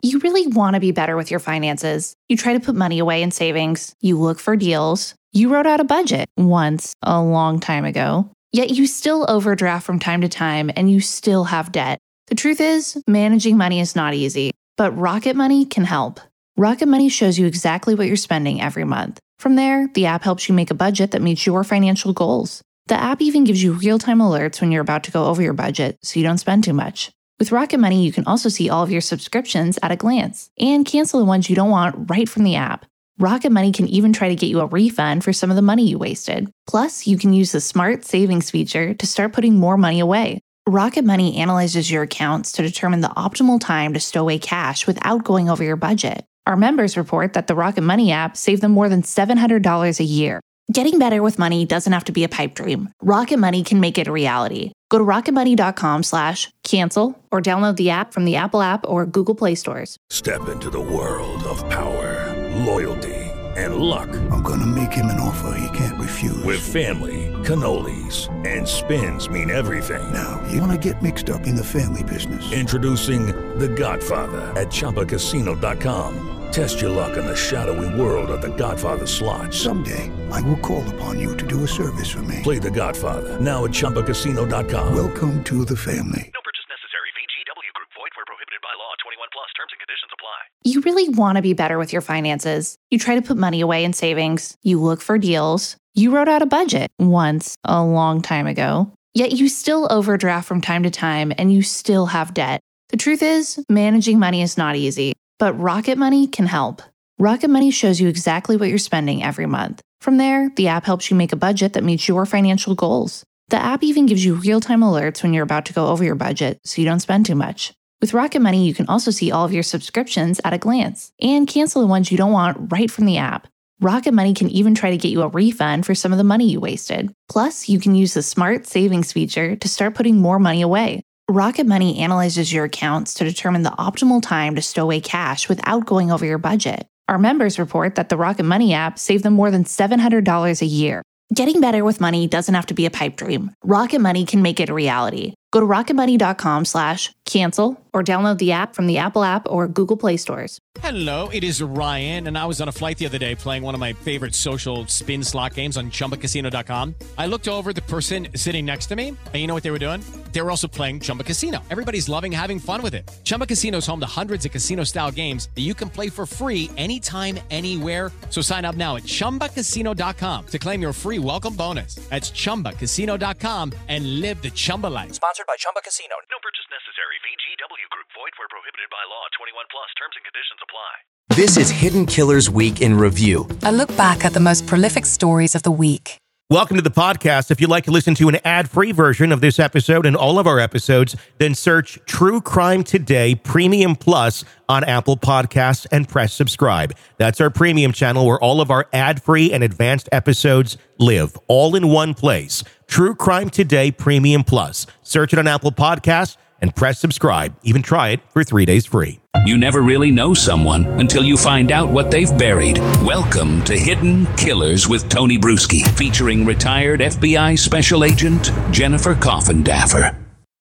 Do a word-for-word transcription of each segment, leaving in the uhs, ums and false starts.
You really want to be better with your finances. You try to put money away in savings. You look for deals. You wrote out a budget once, a long time ago. Yet you still overdraft from time to time and you still have debt. The truth is, managing money is not easy, but Rocket Money can help. Rocket Money shows you exactly what you're spending every month. From there, the app helps you make a budget that meets your financial goals. The app even gives you real-time alerts when you're about to go over your budget so you don't spend too much. With Rocket Money, you can also see all of your subscriptions at a glance and cancel the ones you don't want right from the app. Rocket Money can even try to get you a refund for some of the money you wasted. Plus, you can use the Smart Savings feature to start putting more money away. Rocket Money analyzes your accounts to determine the optimal time to stow away cash without going over your budget. Our members report that the Rocket Money app saved them more than seven hundred dollars a year. Getting better with money doesn't have to be a pipe dream. Rocket Money can make it a reality. Go to rocketmoney.com slash cancel or download the app from the Apple app or Google Play stores. Step into the world of power, loyalty, and luck. I'm going to make him an offer he can't refuse. With family, cannolis, and spins mean everything. Now, you want to get mixed up in the family business. Introducing The Godfather at Chumba Casino dot com. Test your luck in the shadowy world of The Godfather slot. Someday, I will call upon you to do a service for me. Play The Godfather, now at Chumba Casino dot com. Welcome to the family. No purchase necessary. V G W Group. Void where prohibited by law. twenty-one plus terms and conditions apply. You really want to be better with your finances. You try to put money away in savings. You look for deals. You wrote out a budget once, a long time ago. Yet you still overdraft from time to time and you still have debt. The truth is, managing money is not easy. But Rocket Money can help. Rocket Money shows you exactly what you're spending every month. From there, the app helps you make a budget that meets your financial goals. The app even gives you real-time alerts when you're about to go over your budget so you don't spend too much. With Rocket Money, you can also see all of your subscriptions at a glance and cancel the ones you don't want right from the app. Rocket Money can even try to get you a refund for some of the money you wasted. Plus, you can use the Smart Savings feature to start putting more money away. Rocket Money analyzes your accounts to determine the optimal time to stow away cash without going over your budget. Our members report that the Rocket Money app saved them more than seven hundred dollars a year. Getting better with money doesn't have to be a pipe dream. Rocket Money can make it a reality. Go to rocketmoney.com slash cancel or download the app from the Apple app or Google Play stores. Hello, it is Ryan, and I was on a flight the other day playing one of my favorite social spin slot games on chumba casino dot com. I looked over at the person sitting next to me, and you know what they were doing? They were also playing Chumba Casino. Everybody's loving having fun with it. Chumba Casino is home to hundreds of casino-style games that you can play for free anytime, anywhere. So sign up now at chumba casino dot com to claim your free welcome bonus. That's chumba casino dot com and live the Chumba life. Sponsored by Chumba Casino. No purchase necessary. V G W Group. Void where prohibited by law. twenty-one plus terms and conditions apply. This is Hidden Killers Week in Review. A look back at the most prolific stories of the week. Welcome to the podcast. If you'd like to listen to an ad-free version of this episode and all of our episodes, then search True Crime Today Premium Plus on Apple Podcasts and press subscribe. That's our premium channel where all of our ad-free and advanced episodes live, all in one place. True Crime Today Premium Plus. Search it on Apple Podcasts and press subscribe. Even try it for three days free. You never really know someone until you find out what they've buried. Welcome to Hidden Killers with Tony Bruschi, featuring retired F B I Special Agent Jennifer Coffindaffer.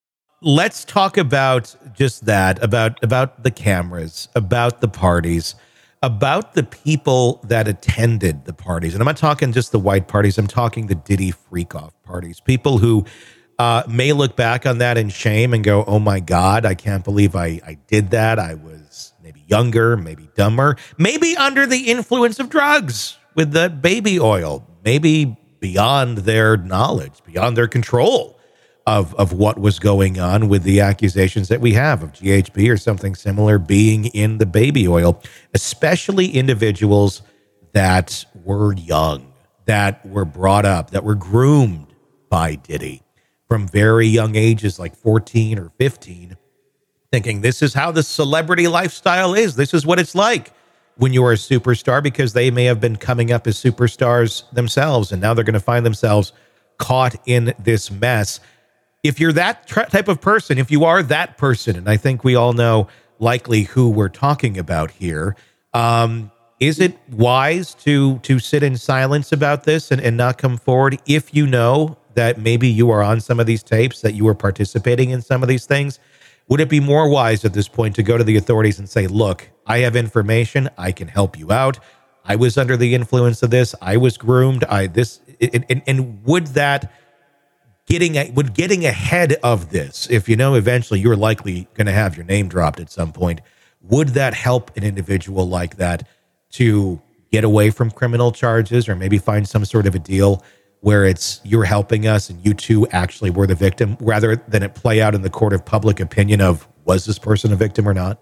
Let's talk about just that, about, about the cameras, about the parties, about the people that attended the parties. And I'm not talking just the white parties. I'm talking the Diddy freak-off parties. People who Uh, may look back on that in shame and go, oh my God, I can't believe I, I did that. I was maybe younger, maybe dumber, maybe under the influence of drugs with the baby oil, maybe beyond their knowledge, beyond their control of, of what was going on with the accusations that we have of G H B or something similar being in the baby oil, especially individuals that were young, that were brought up, that were groomed by Diddy from very young ages, like fourteen or fifteen, thinking this is how the celebrity lifestyle is. This is what it's like when you are a superstar, because they may have been coming up as superstars themselves, and now they're going to find themselves caught in this mess. If you're that tra- type of person, if you are that person, and I think we all know likely who we're talking about here, um, is it wise to to sit in silence about this and, and not come forward if you know that maybe you are on some of these tapes, that you were participating in some of these things? Would it be more wise at this point to go to the authorities and say, look, I have information, I can help you out. I was under the influence of this. I was groomed. I this and, and, and would that getting a, would getting ahead of this, if you know eventually you're likely going to have your name dropped at some point, would that help an individual like that to get away from criminal charges, or maybe find some sort of a deal where it's you're helping us and you too actually were the victim, rather than it play out in the court of public opinion of was this person a victim or not?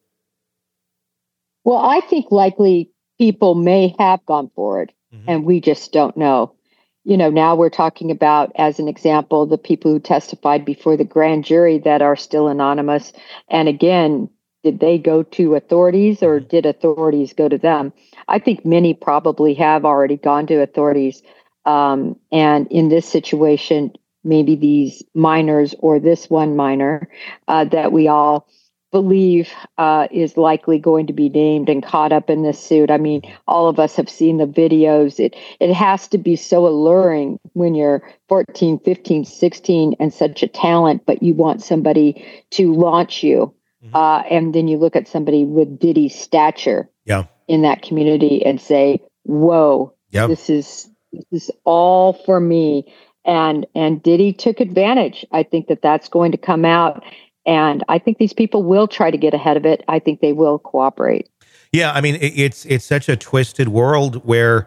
Well, I think likely people may have gone forward, mm-hmm. and we just don't know. You know, now we're talking about, as an example, the people who testified before the grand jury that are still anonymous. And again, did they go to authorities or did authorities go to them? I think many probably have already gone to authorities. Um, and in this situation, maybe these minors or this one minor uh, that we all believe uh, is likely going to be named and caught up in this suit. I mean, all of us have seen the videos. It it has to be so alluring when you're fourteen, fifteen, sixteen and such a talent, but you want somebody to launch you. Mm-hmm. Uh, and then you look at somebody with Diddy's stature yeah. in that community and say, whoa, yep. this is this is all for me. And and Diddy took advantage. I think that that's going to come out. And I think these people will try to get ahead of it. I think they will cooperate. Yeah, I mean, it, it's it's such a twisted world where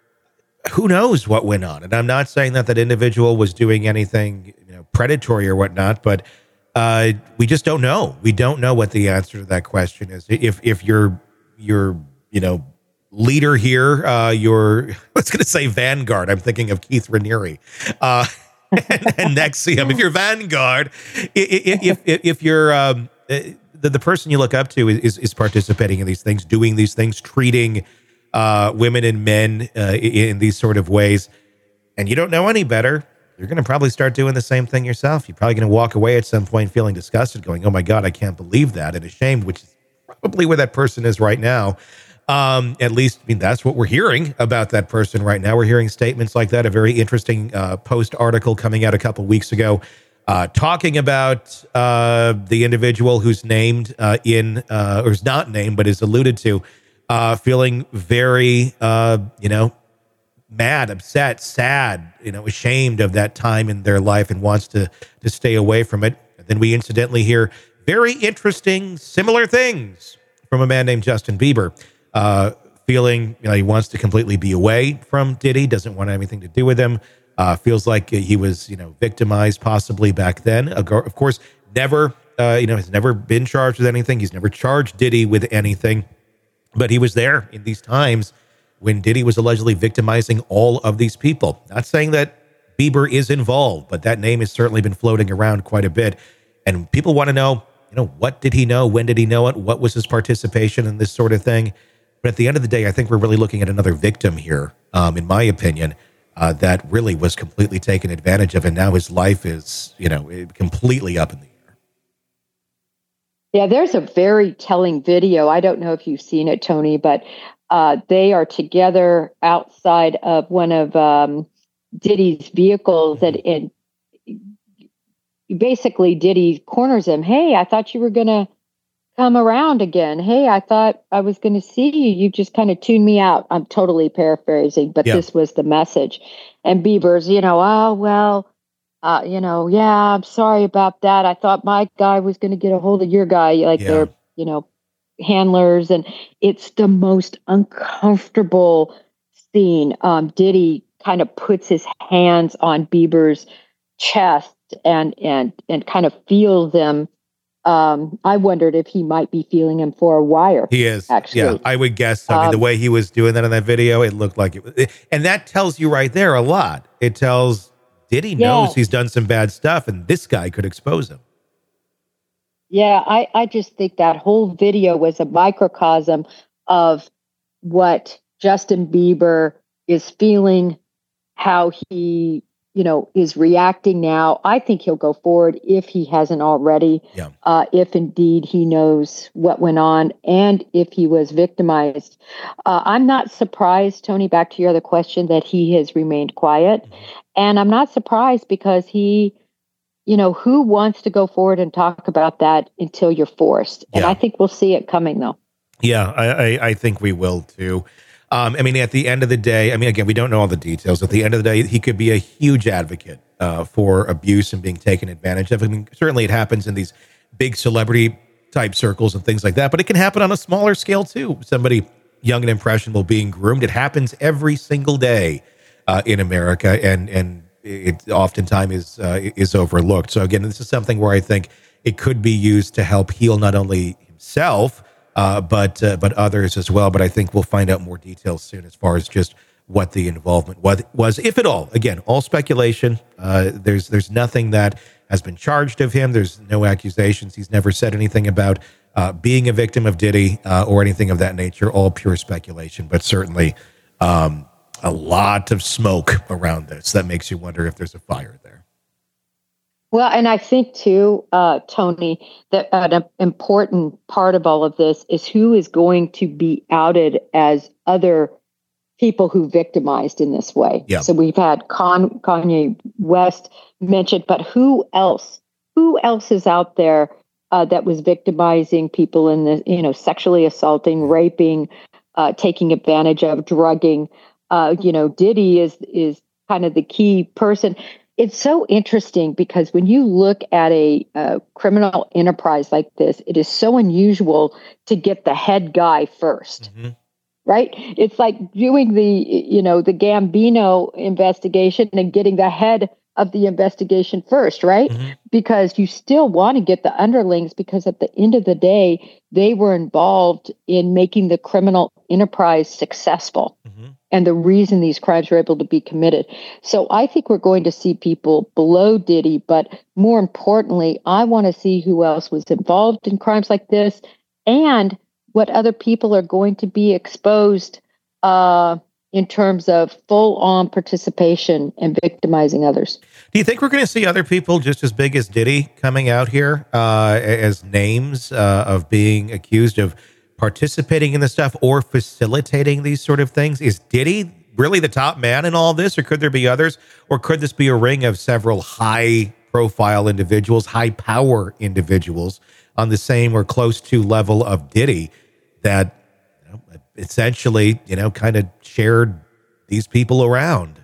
who knows what went on. And I'm not saying that that individual was doing anything, you know, predatory or whatnot, but uh, we just don't know. We don't know what the answer to that question is. If if your your you know leader here, uh, your I was going to say Vanguard. I'm thinking of Keith Raniere. Uh, and, and N X I V M. If you're Vanguard, if if if, if you're um, the, the person you look up to is is participating in these things, doing these things, treating uh, women and men uh, in, in these sort of ways, and you don't know any better, you're going to probably start doing the same thing yourself. You're probably going to walk away at some point feeling disgusted, going, "Oh my God, I can't believe that," and ashamed, which is probably where that person is right now. Um, at least, I mean, that's what we're hearing about that person right now. We're hearing statements like that. A very interesting uh, Post article coming out a couple weeks ago, uh, talking about uh, the individual who's named uh, in, uh, or is not named, but is alluded to, uh, feeling very, uh, you know, mad, upset, sad, you know, ashamed of that time in their life and wants to to stay away from it. And then we incidentally hear very interesting, similar things from a man named Justin Bieber. Uh, feeling, you know, he wants to completely be away from Diddy, doesn't want anything to do with him, uh, feels like he was, you know, victimized possibly back then. Of course, never, uh, you know, has never been charged with anything. He's never charged Diddy with anything, but he was there in these times when Diddy was allegedly victimizing all of these people. Not saying that Bieber is involved, but that name has certainly been floating around quite a bit. And people want to know, you know, what did he know? When did he know it? What was his participation in this sort of thing? But at the end of the day, I think we're really looking at another victim here, um, in my opinion, uh, that really was completely taken advantage of. And now his life is, you know, completely up in the air. Yeah, there's a very telling video. I don't know if you've seen it, Tony, but uh, they are together outside of one of um, Diddy's vehicles. Mm-hmm. And, and basically Diddy corners him. Hey, I thought you were going to come around again. Hey, I thought I was going to see you. You just kind of tuned me out. I'm totally paraphrasing, but yeah. This was the message. And Bieber's, you know, oh, well, uh, you know, yeah, I'm sorry about that. I thought my guy was going to get a hold of your guy. Like yeah. They're, you know, handlers. And it's the most uncomfortable scene. Um, Diddy kind of puts his hands on Bieber's chest and, and, and kind of feels them. Um, I wondered if he might be feeling him for a wire. He is. Actually. Yeah, I would guess. I mean, um, the way he was doing that in that video, it looked like it was. And that tells you right there a lot. It tells Diddy yeah. knows he's done some bad stuff, and this guy could expose him. Yeah, I, I just think that whole video was a microcosm of what Justin Bieber is feeling, how he you know, is reacting now. I think he'll go forward if he hasn't already, yeah. uh, if indeed he knows what went on and if he was victimized. Uh, I'm not surprised, Tony, back to your other question, that he has remained quiet. Mm-hmm. And I'm not surprised because he you know, who wants to go forward and talk about that until you're forced? And Yeah. I think we'll see it coming, though. Yeah, I, I, I think we will too. Um, I mean, at the end of the day, I mean, again, we don't know all the details. At the end of the day, he could be a huge advocate uh, for abuse and being taken advantage of. I mean, certainly it happens in these big celebrity type circles and things like that, but it can happen on a smaller scale too. Somebody young and impressionable being groomed. It happens every single day uh, in America, and and it oftentimes is uh, is overlooked. So again, this is something where I think it could be used to help heal not only himself, Uh, but uh, but others as well. But I think we'll find out more details soon as far as just what the involvement was, was if at all. Again, all speculation. Uh, there's there's nothing that has been charged of him. There's no accusations. He's never said anything about uh, being a victim of Diddy uh, or anything of that nature. All pure speculation. But certainly um, a lot of smoke around this that makes you wonder if there's a fire there. Well, and I think too, uh, Tony, that an important part of all of this is who is going to be outed as other people who victimized in this way. Yeah. So we've had Con- Kanye West mentioned, but who else? Who else is out there uh, that was victimizing people in the, you know, sexually assaulting, raping, uh, taking advantage of, drugging? Uh, you know, Diddy is is kind of the key person. It's so interesting because when you look at a, a criminal enterprise like this, it is so unusual to get the head guy first, mm-hmm. right? It's like doing the, you know, the Gambino investigation and getting the head of the investigation first, right? Mm-hmm. Because you still want to get the underlings, because at the end of the day, they were involved in making the criminal enterprise successful. Mm-hmm. And the reason these crimes were able to be committed. So I think we're going to see people below Diddy, but more importantly, I want to see who else was involved in crimes like this and what other people are going to be exposed uh, in terms of full-on participation and victimizing others. Do you think we're going to see other people just as big as Diddy coming out here uh, as names uh, of being accused of participating in this stuff or facilitating these sort of things? Is Diddy really the top man in all this, or could there be others? Or could this be a ring of several high-profile individuals, high-power individuals on the same or close to level of Diddy that, you know, essentially, you know, kind of shared these people around?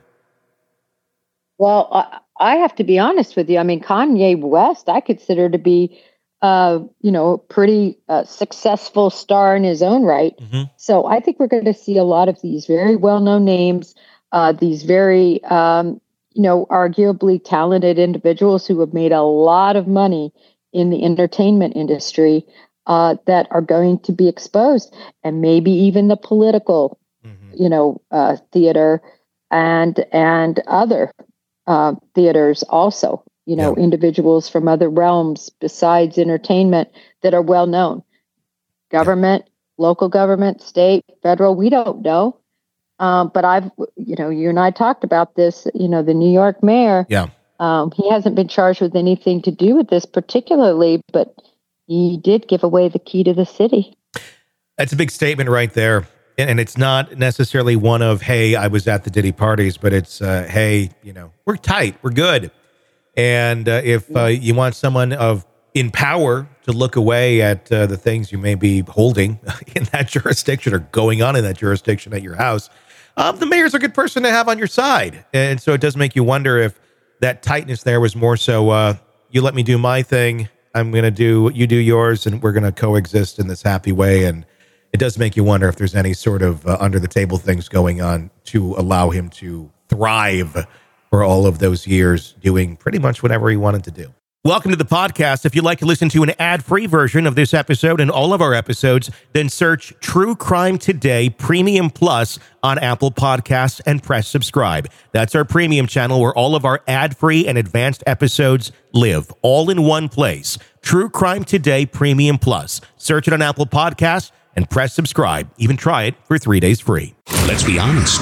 Well, I, I have to be honest with you. I mean, Kanye West, I consider to be Uh, you know, pretty uh, successful star in his own right. Mm-hmm. So I think we're going to see a lot of these very well-known names, uh, these very, um, you know, arguably talented individuals who have made a lot of money in the entertainment industry uh, that are going to be exposed, and maybe even the political, mm-hmm. you know, uh, theater and and other uh, theaters also. You know, yeah. individuals from other realms besides entertainment that are well known. Government, yeah. local government, state, federal, we don't know. Um, but I've, you know, you and I talked about this, you know, the New York mayor. Yeah. Um, he hasn't been charged with anything to do with this particularly, but he did give away the key to the city. That's a big statement right there. And it's not necessarily one of, hey, I was at the Diddy parties, but it's, uh, hey, you know, we're tight, we're good. And uh, if uh, you want someone of in power to look away at uh, the things you may be holding in that jurisdiction or going on in that jurisdiction at your house, um, the mayor's a good person to have on your side. And so it does make you wonder if that tightness there was more so, uh, you let me do my thing, I'm going to do what you do yours, and we're going to coexist in this happy way. And it does make you wonder if there's any sort of uh, under-the-table things going on to allow him to thrive for all of those years, doing pretty much whatever he wanted to do. Welcome to the podcast. If you'd like to listen to an ad-free version of this episode and all of our episodes, then search True Crime Today Premium Plus on Apple Podcasts and press subscribe. That's our premium channel where all of our ad-free and advanced episodes live, all in one place. True Crime Today Premium Plus. Search it on Apple Podcasts and press subscribe. Even try it for three days free. Let's be honest.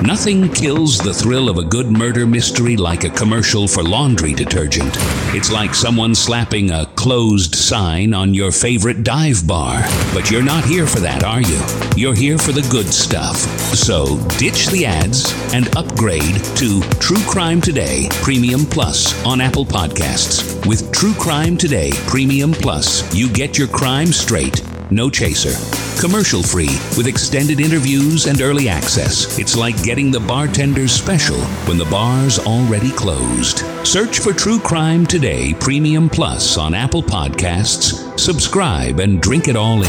Nothing kills the thrill of a good murder mystery like a commercial for laundry detergent. It's like someone slapping a closed sign on your favorite dive bar. But you're not here for that, are you? You're here for the good stuff. So ditch the ads and upgrade to True Crime Today Premium Plus on Apple Podcasts. With True Crime Today Premium Plus, you get your crime straight, no chaser. Commercial free with extended interviews and early access. It's like getting the bartender's special when the bar's already closed. Search for True Crime Today Premium Plus on Apple Podcasts. Subscribe and drink it all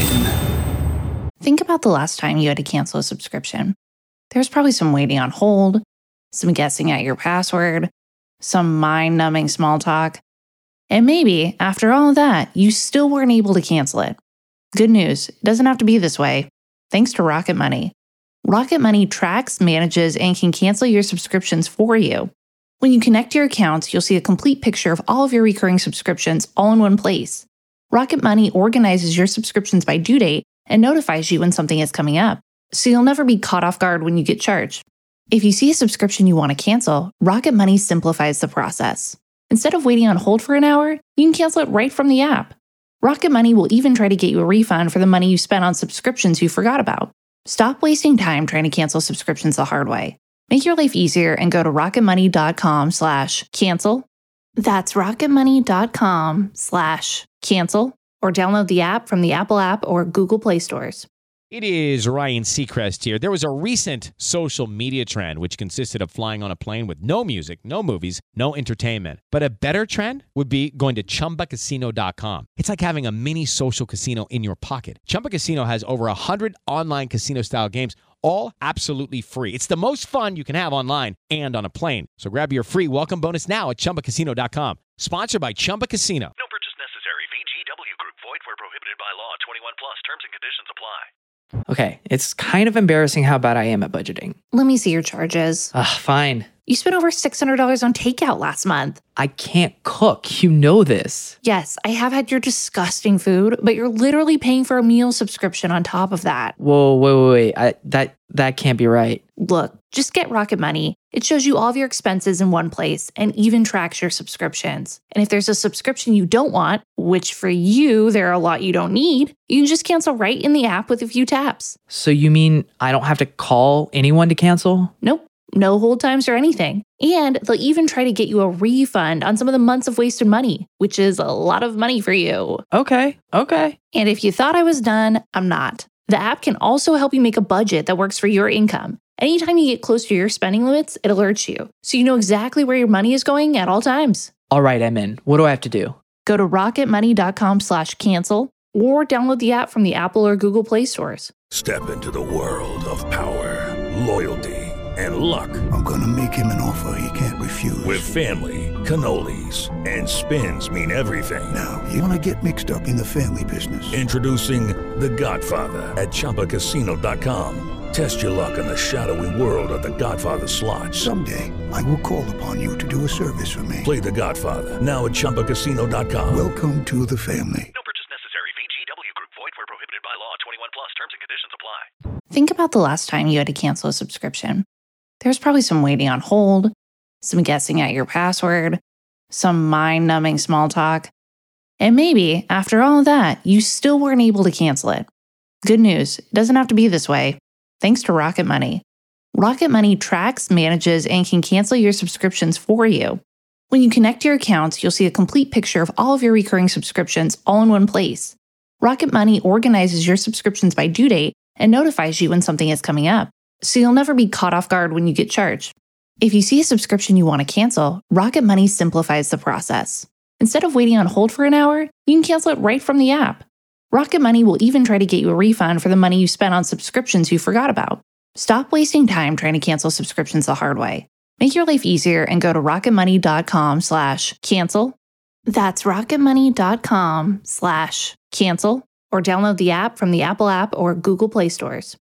in. Think about the last time you had to cancel a subscription. There's probably some waiting on hold, some guessing at your password, some mind-numbing small talk. And maybe, after all of that, you still weren't able to cancel it. Good news, it doesn't have to be this way. Thanks to Rocket Money. Rocket Money tracks, manages, and can cancel your subscriptions for you. When you connect your accounts, you'll see a complete picture of all of your recurring subscriptions all in one place. Rocket Money organizes your subscriptions by due date and notifies you when something is coming up, so you'll never be caught off guard when you get charged. If you see a subscription you want to cancel, Rocket Money simplifies the process. Instead of waiting on hold for an hour, you can cancel it right from the app. Rocket Money will even try to get you a refund for the money you spent on subscriptions you forgot about. Stop wasting time trying to cancel subscriptions the hard way. Make your life easier and go to rocketmoney.com slash cancel. That's rocketmoney.com slash cancel or download the app from the Apple App or Google Play stores. It is Ryan Seacrest here. There was a recent social media trend which consisted of flying on a plane with no music, no movies, no entertainment. But a better trend would be going to chumba casino dot com. It's like having a mini social casino in your pocket. Chumba Casino has over one hundred online casino-style games, all absolutely free. It's the most fun you can have online and on a plane. So grab your free welcome bonus now at chumba casino dot com. Sponsored by Chumba Casino. No purchase necessary. V G W Group. Void where prohibited by law. twenty-one plus. Terms and conditions apply. Okay, it's kind of embarrassing how bad I am at budgeting. Let me see your charges. Ugh, fine. You spent over six hundred dollars on takeout last month. I can't cook. You know this. Yes, I have had your disgusting food, but you're literally paying for a meal subscription on top of that. Whoa, wait, wait, wait. I, that, that can't be right. Look, just get Rocket Money. It shows you all of your expenses in one place and even tracks your subscriptions. And if there's a subscription you don't want, which for you, there are a lot you don't need, you can just cancel right in the app with a few taps. So you mean I don't have to call anyone to cancel? Nope. No hold times or anything. And they'll even try to get you a refund on some of the months of wasted money, which is a lot of money for you. Okay, okay. And if you thought I was done, I'm not. The app can also help you make a budget that works for your income. Anytime you get close to your spending limits, it alerts you, so you know exactly where your money is going at all times. All right, I'm in. What do I have to do? Go to rocketmoney.com slash cancel or download the app from the Apple or Google Play stores. Step into the world of power, loyalty, and luck. I'm gonna make him an offer he can't refuse. With family, cannolis, and spins mean everything. Now, you wanna get mixed up in the family business. Introducing The Godfather at chumba casino dot com. Test your luck in the shadowy world of The Godfather slot. Someday, I will call upon you to do a service for me. Play The Godfather now at chumba casino dot com. Welcome to the family. No purchase necessary. V G W Group. Void where prohibited by law. twenty-one plus. Terms and conditions apply. Think about the last time you had to cancel a subscription. There's probably some waiting on hold, some guessing at your password, some mind-numbing small talk. And maybe, after all of that, you still weren't able to cancel it. Good news, it doesn't have to be this way. Thanks to Rocket Money. Rocket Money tracks, manages, and can cancel your subscriptions for you. When you connect your accounts, you'll see a complete picture of all of your recurring subscriptions all in one place. Rocket Money organizes your subscriptions by due date and notifies you when something is coming up, so you'll never be caught off guard when you get charged. If you see a subscription you want to cancel, Rocket Money simplifies the process. Instead of waiting on hold for an hour, you can cancel it right from the app. Rocket Money will even try to get you a refund for the money you spent on subscriptions you forgot about. Stop wasting time trying to cancel subscriptions the hard way. Make your life easier and go to rocketmoney.com slash cancel. That's rocketmoney.com slash cancel or download the app from the Apple App or Google Play stores.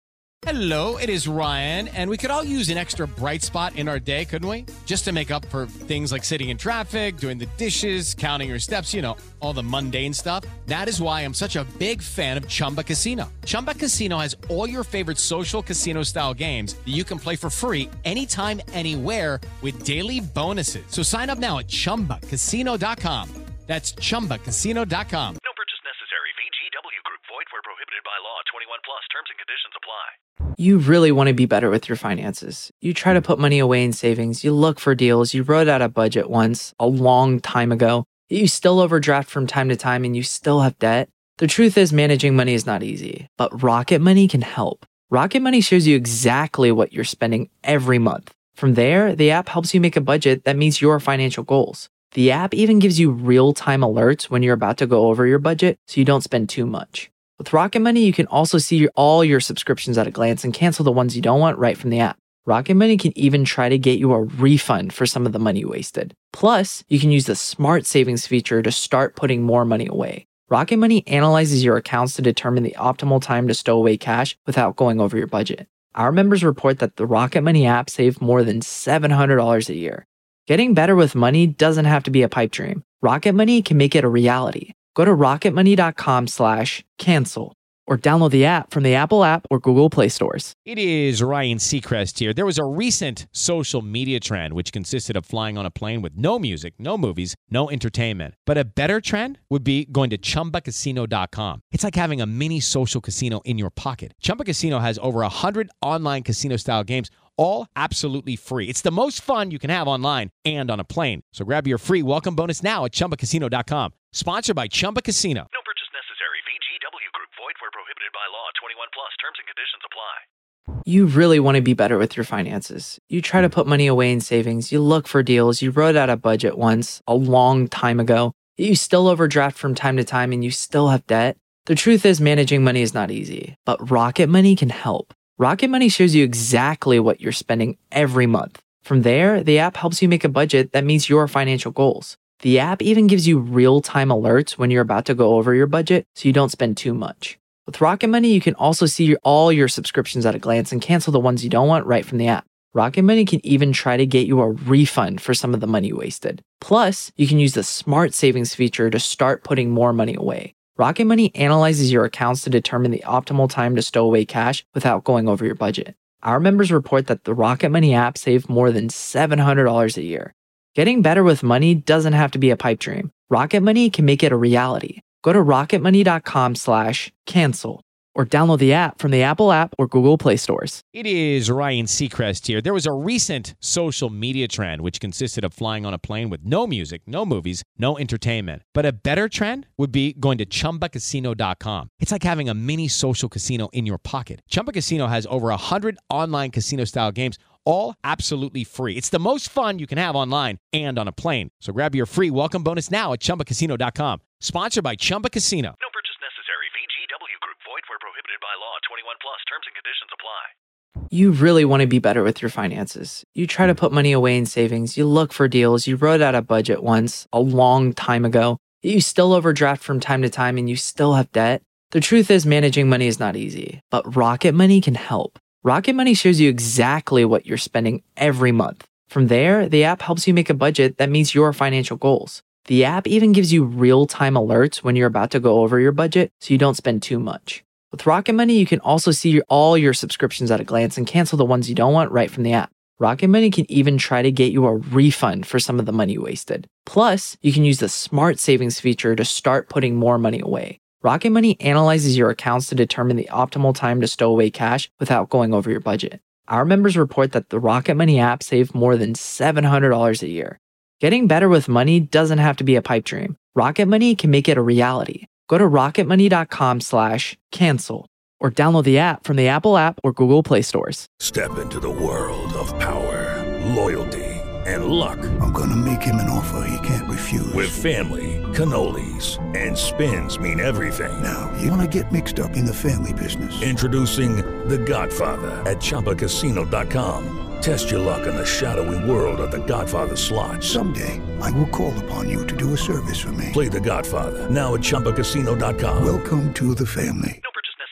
Hello, it is Ryan, and we could all use an extra bright spot in our day, couldn't we? Just to make up for things like sitting in traffic, doing the dishes, counting your steps, you know, all the mundane stuff. That is why I'm such a big fan of Chumba Casino. Chumba Casino has all your favorite social casino-style games that you can play for free anytime, anywhere with daily bonuses. So sign up now at chumba casino dot com. That's chumba casino dot com. No purchase necessary. V G W Group. Void where prohibited by law. twenty-one plus. Terms and conditions apply. You really want to be better with your finances. You try to put money away in savings. You look for deals. You wrote out a budget once a long time ago. You still overdraft from time to time and you still have debt. The truth is, managing money is not easy, but Rocket Money can help. Rocket Money shows you exactly what you're spending every month. From there, the app helps you make a budget that meets your financial goals. The app even gives you real-time alerts when you're about to go over your budget so you don't spend too much. With Rocket Money, you can also see all your subscriptions at a glance and cancel the ones you don't want right from the app. Rocket Money can even try to get you a refund for some of the money you wasted. Plus, you can use the Smart Savings feature to start putting more money away. Rocket Money analyzes your accounts to determine the optimal time to stow away cash without going over your budget. Our members report that the Rocket Money app saved more than seven hundred dollars a year. Getting better with money doesn't have to be a pipe dream. Rocket Money can make it a reality. Go to rocketmoney.com slash cancel or download the app from the Apple app or Google Play stores. It is Ryan Seacrest here. There was a recent social media trend which consisted of flying on a plane with no music, no movies, no entertainment. But a better trend would be going to chumba casino dot com. It's like having a mini social casino in your pocket. Chumba Casino has over one hundred online casino-style games, all absolutely free. It's the most fun you can have online and on a plane. So grab your free welcome bonus now at chumba casino dot com. Sponsored by Chumba Casino. No purchase necessary. V G W Group. Void where prohibited by law. twenty-one plus. Terms and conditions apply. You really want to be better with your finances. You try to put money away in savings. You look for deals. You wrote out a budget once a long time ago. You still overdraft from time to time and you still have debt. The truth is, managing money is not easy, but Rocket Money can help. Rocket Money shows you exactly what you're spending every month. From there, the app helps you make a budget that meets your financial goals. The app even gives you real-time alerts when you're about to go over your budget so you don't spend too much. With Rocket Money, you can also see all your subscriptions at a glance and cancel the ones you don't want right from the app. Rocket Money can even try to get you a refund for some of the money you wasted. Plus, you can use the Smart Savings feature to start putting more money away. Rocket Money analyzes your accounts to determine the optimal time to stow away cash without going over your budget. Our members report that the Rocket Money app saved more than seven hundred dollars a year. Getting better with money doesn't have to be a pipe dream. Rocket Money can make it a reality. Go to rocketmoney.com slash cancel or download the app from the Apple app or Google Play stores. It is Ryan Seacrest here. There was a recent social media trend which consisted of flying on a plane with no music, no movies, no entertainment. But a better trend would be going to chumba casino dot com. It's like having a mini social casino in your pocket. Chumba Casino has over one hundred online casino-style games, all absolutely free. It's the most fun you can have online and on a plane. So grab your free welcome bonus now at chumba casino dot com. Sponsored by Chumba Casino. No purchase necessary. V G W Group. Void where prohibited by law. twenty-one plus. Terms and conditions apply. You really want to be better with your finances. You try to put money away in savings. You look for deals. You wrote out a budget once a long time ago. You still overdraft from time to time and you still have debt. The truth is, managing money is not easy, but Rocket Money can help. Rocket Money shows you exactly what you're spending every month. From there, the app helps you make a budget that meets your financial goals. The app even gives you real-time alerts when you're about to go over your budget so you don't spend too much. With Rocket Money, you can also see all your subscriptions at a glance and cancel the ones you don't want right from the app. Rocket Money can even try to get you a refund for some of the money you wasted. Plus, you can use the Smart Savings feature to start putting more money away. Rocket Money analyzes your accounts to determine the optimal time to stow away cash without going over your budget. Our members report that the Rocket Money app saved more than seven hundred dollars a year. Getting better with money doesn't have to be a pipe dream. Rocket Money can make it a reality. Go to rocketmoney.com slash cancel or download the app from the Apple app or Google Play stores. Step into the world of power, loyalty, and luck. I'm gonna make him an offer he can't refuse. With family, cannolis, and spins mean everything. Now, you wanna get mixed up in the family business. Introducing The Godfather at chumba casino dot com. Test your luck in the shadowy world of The Godfather slot. Someday, I will call upon you to do a service for me. Play The Godfather now at chumba casino dot com. Welcome to the family. No purchase necessary. V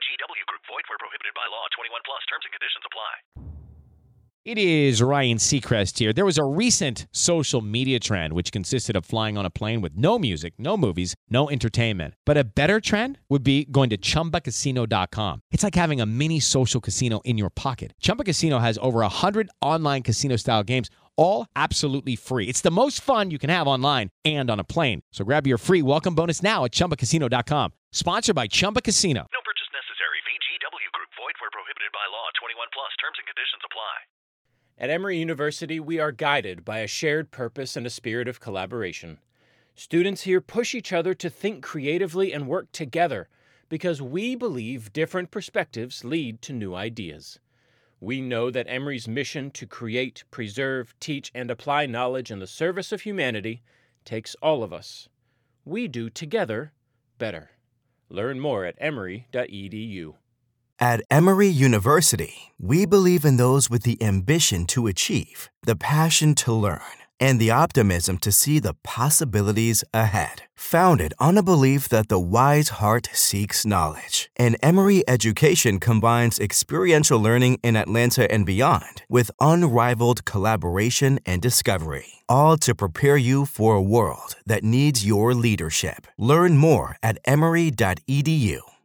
G W Group. Void where prohibited by law. twenty-one plus. Terms and conditions apply. It is Ryan Seacrest here. There was a recent social media trend which consisted of flying on a plane with no music, no movies, no entertainment. But a better trend would be going to Chumba Casino dot com. It's like having a mini social casino in your pocket. Chumba Casino has over one hundred online casino-style games, all absolutely free. It's the most fun you can have online and on a plane. So grab your free welcome bonus now at Chumba Casino dot com. Sponsored by Chumba Casino. No purchase necessary. V G W Group. Void where prohibited by law. twenty-one plus. Terms and conditions apply. At Emory University, we are guided by a shared purpose and a spirit of collaboration. Students here push each other to think creatively and work together because we believe different perspectives lead to new ideas. We know that Emory's mission to create, preserve, teach, and apply knowledge in the service of humanity takes all of us. We do together better. Learn more at emory dot e d u. At Emory University, we believe in those with the ambition to achieve, the passion to learn, and the optimism to see the possibilities ahead. Founded on a belief that the wise heart seeks knowledge, and Emory education combines experiential learning in Atlanta and beyond with unrivaled collaboration and discovery, all to prepare you for a world that needs your leadership. Learn more at emory dot e d u.